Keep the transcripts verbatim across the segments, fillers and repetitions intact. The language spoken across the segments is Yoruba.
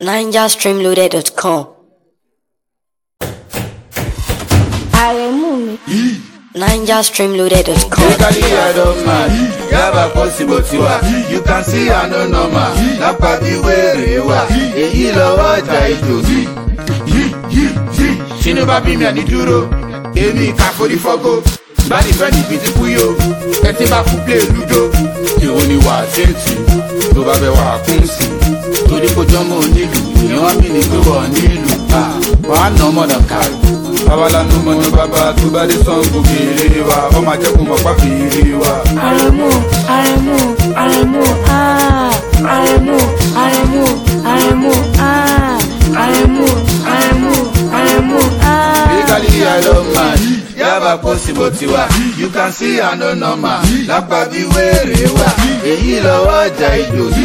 ninja stream loaded dot com. Aremu mi. ninja stream loaded dot com. Legally I don't mind. Yaba possible tiwa. You can see I no normal. Lapa bi were wa. Eyi lọ́wọ́ ọjà ìjòsí. Ṣínú bá bí mi àní dúró. Èmi kà forí fọ́gó. Báyìí fẹ́ ní bìtì kúyò. Ẹtí bá kú play ludo. Èwo ni wà á ṣèǹtì? Tó bá fẹ́ wà á kún sí. Torí kò jọ́mọ́ onílù. Ìwọ́n mi ní pé wọ́n nílù. Wàá nà ọmọdé kárí. Babalanu mọ̀nà bàbá tó bá dé Ṣàngó kéré wa. Ọmọ ajẹ́kùn mọ̀ pa kéré wa. Aremu, Aremu, Aremu, ah. Aremu, Aremu, Aremu, ah. Aremu, Aremu, Aremu, ah. Legally I don't mind. Yaba possible tiwa. You can see I no normal. Lapa bi were wa. Èyí lọ́wọ́ ọjà ìjòsí.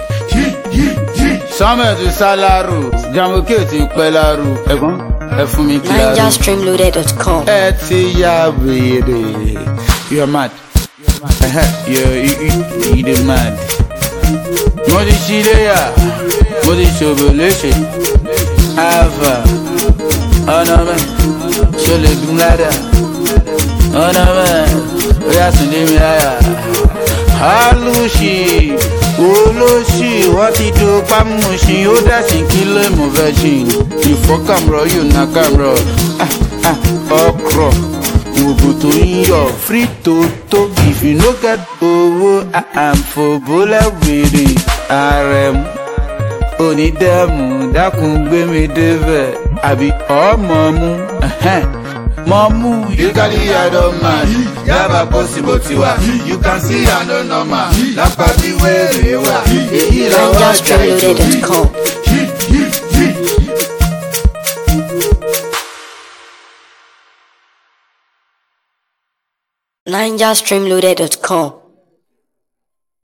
Sọ́mẹ̀ ti sálárù. Jàmùkè ti pẹ́ lárù. Ẹ̀gbọ́n ẹ fún mi kíláàrù. ninja stream loaded dot com. Ẹ ti ya wèrè. You are mad. You you you you mad. Mo ti ṣíléyà. Mo ti ṣòbò léṣe. Ava. Ọ̀nà mẹ́. Ṣo lè gun ládà? Ọ̀nà mẹ́. Ó yà sùn dé mi láyà. Alùsì. Olóṣì wọ́n ti do pámúṣin ó dàsí kí lè mú virgin. Ìfọ́kàmrọ̀ yóò ná kàmrọ̀. Ọkọ̀ òbò tó ń yọ̀ free toto. If you no get owó àǹfọ̀bólẹ̀ wèrè. Àrẹ̀mú onídẹ̀mú dákun gbé mi débẹ̀. Àbí ọmọ mú mọ̀mú. Legally I don't mind. Yaba possible tiwa. You can see I no normal. Lapa bi were wa. Èyí lọ́wọ́ ninja ọjà stream loaded dot com. ninja stream loaded dot com.